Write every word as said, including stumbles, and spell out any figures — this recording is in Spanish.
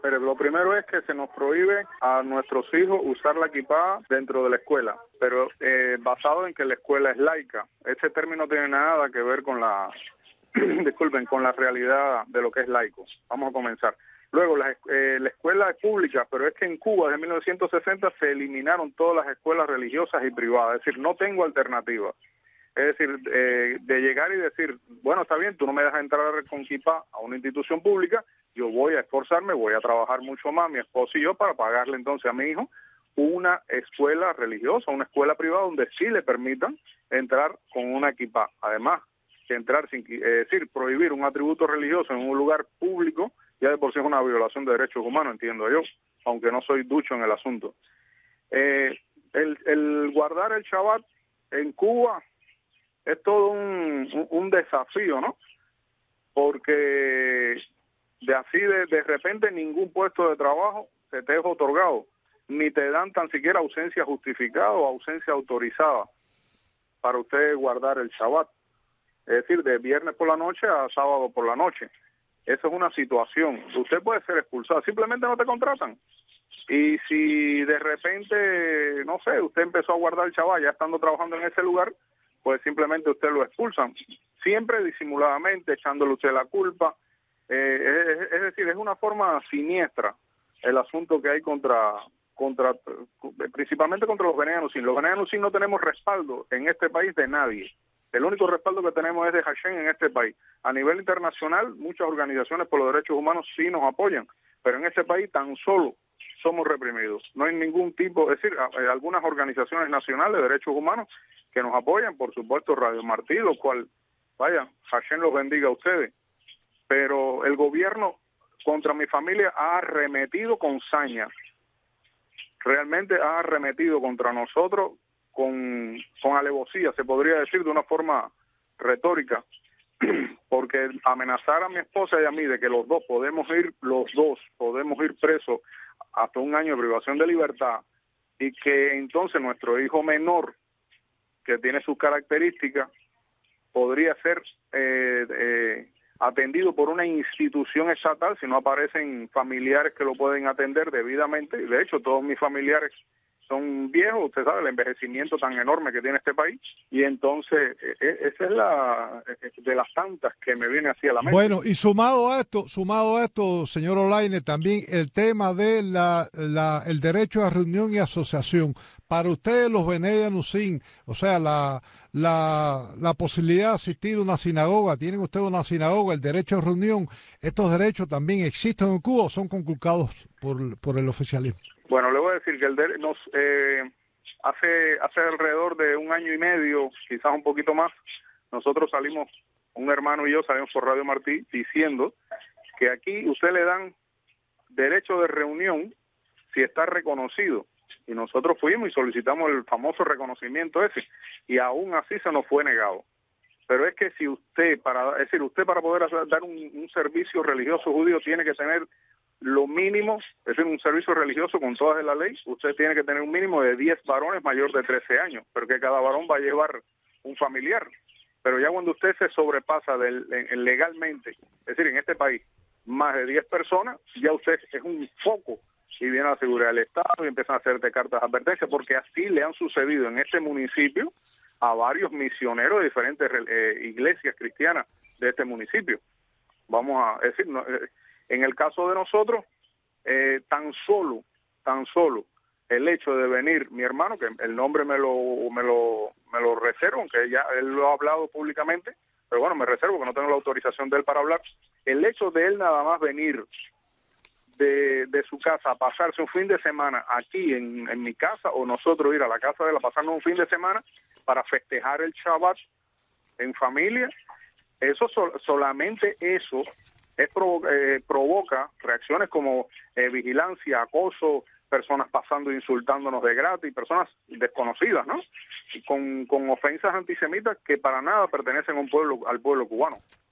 Pero lo primero es que se nos prohíbe a nuestros hijos usar la equipada dentro de la escuela, pero eh, basado en que la escuela es laica. Ese término no tiene nada que ver con la, disculpen, con la realidad de lo que es laico. Vamos a comenzar. Luego, la, eh, la escuela es pública, pero es que en Cuba desde mil novecientos sesenta se eliminaron todas las escuelas religiosas y privadas, es decir, no tengo alternativa. Es decir, eh, de llegar y decir, bueno, está bien, tú no me dejas entrar con kippah a una institución pública, yo voy a esforzarme, voy a trabajar mucho más, mi esposo y yo, para pagarle entonces a mi hijo una escuela religiosa, una escuela privada donde sí le permitan entrar con una kippah. Además, que entrar sin, es decir, prohibir un atributo religioso en un lugar público, ya de por sí es una violación de derechos humanos, entiendo yo, aunque no soy ducho en el asunto. Eh, el, el guardar el Shabbat en Cuba es todo un, un, un desafío, ¿no? Porque de así de, de repente ningún puesto de trabajo se te es otorgado, ni te dan tan siquiera ausencia justificada o ausencia autorizada para usted guardar el Shabbat. Es decir, de viernes por la noche a sábado por la noche. Eso es una situación. Usted puede ser expulsado, simplemente no te contratan. Y si de repente, no sé, usted empezó a guardar el Shabbat ya estando trabajando en ese lugar, pues simplemente usted lo expulsan, siempre disimuladamente, echándole usted la culpa. Eh, es, es decir, es una forma siniestra el asunto que hay contra, contra principalmente contra los Bene Anussim. Los Bene Anussim no tenemos respaldo en este país de nadie. El único respaldo que tenemos es de Hashem en este país. A nivel internacional, muchas organizaciones por los derechos humanos sí nos apoyan, pero en este país tan solo somos reprimidos. No hay ningún tipo, es decir, algunas organizaciones nacionales de derechos humanos que nos apoyan, por supuesto Radio Martí, lo cual, vaya, Hashem los bendiga a ustedes, pero el gobierno contra mi familia ha arremetido con saña, realmente ha arremetido contra nosotros con, con alevosía, se podría decir de una forma retórica, porque amenazar a mi esposa y a mí de que los dos podemos ir, los dos podemos ir presos hasta un año de privación de libertad, y que entonces nuestro hijo menor, que tiene sus características, podría ser eh, eh, atendido por una institución estatal si no aparecen familiares que lo pueden atender debidamente. De hecho, todos mis familiares son viejos, usted sabe, el envejecimiento tan enorme que tiene este país, y entonces eh, esa es la de las tantas que me viene así a la mente. Bueno, y sumado a esto, sumado a esto, señor Olaine, también el tema de la, la el derecho a reunión y asociación. Para ustedes, los Bene Anussim, o sea, la, la, la posibilidad de asistir a una sinagoga, tienen ustedes una sinagoga, el derecho a reunión, ¿estos derechos también existen en Cuba o son conculcados por, por el oficialismo? Bueno, le voy a decir que el de, nos eh, hace hace alrededor de un año y medio, quizás un poquito más, nosotros salimos, un hermano y yo salimos por Radio Martí diciendo que aquí usted le dan derecho de reunión si está reconocido. Y nosotros fuimos y solicitamos el famoso reconocimiento ese, y aún así se nos fue negado. Pero es que si usted, para es decir, usted para poder hacer, dar un, un servicio religioso judío tiene que tener lo mínimo, es decir, un servicio religioso con todas de la ley, usted tiene que tener un mínimo de diez varones mayor de trece años, porque cada varón va a llevar un familiar. Pero ya cuando usted se sobrepasa del, en, legalmente, es decir, en este país, más de diez personas, ya usted es un foco y viene a la seguridad del Estado y empiezan a hacerte cartas de advertencia, porque así le han sucedido en este municipio a varios misioneros de diferentes eh, iglesias cristianas de este municipio. Vamos a decir, no, eh, en el caso de nosotros, eh, tan solo, tan solo el hecho de venir, mi hermano, que el nombre me lo me lo me lo reservo, aunque ya él lo ha hablado públicamente, pero bueno, me reservo que no tengo la autorización de él para hablar. El hecho de él nada más venir de, de su casa a pasarse un fin de semana aquí en, en mi casa, o nosotros ir a la casa de él a pasarnos un fin de semana para festejar el Shabbat en familia, eso sol, solamente eso es provo eh, provoca reacciones como eh, vigilancia, acoso, personas pasando e insultándonos de gratis, personas desconocidas, ¿no? Y con, con ofensas antisemitas que para nada pertenecen a un pueblo, al pueblo cubano.